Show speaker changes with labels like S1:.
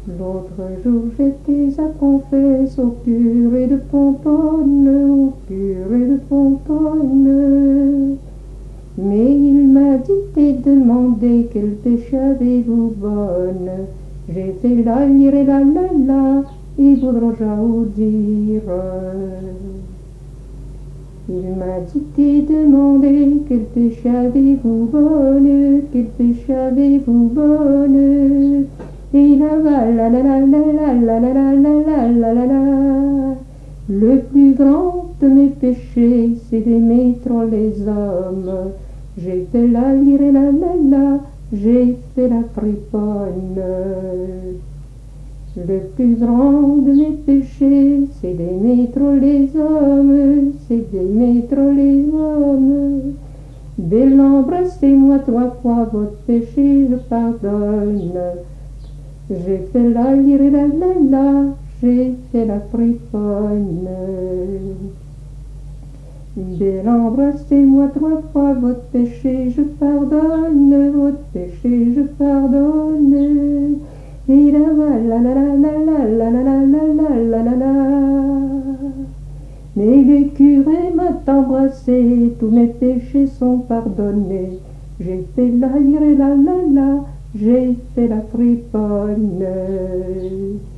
S1: L'autre jour j'étais à confesse au curé de Pomponne, au curé de Pomponne. Mais il m'a dit et demandé quel péché avez-vous bonne. J'ai fait la lire et la, et voudrais-je vous dire. Il m'a dit et demandé quel péché avez-vous bonne, quel péché avez-vous bonne. Et la le plus grand de mes péchés, c'est d'aimer trop les hommes. J'ai fait la lire et la, j'ai fait la friponne. Le plus grand de mes péchés, c'est d'aimer trop les hommes, c'est d'aimer trop les hommes. Belle, embrassez-moi 3 fois, votre péché je pardonne. J'ai fait la lire et la, j'ai fait la friponne. Belle, embrassez-moi 3 fois, votre péché je pardonne, votre péché je pardonne. Et la mais le curé m'a embrassé, tous mes péchés sont pardonnés. J'ai fait la lire et la, j'ai fait la friponne.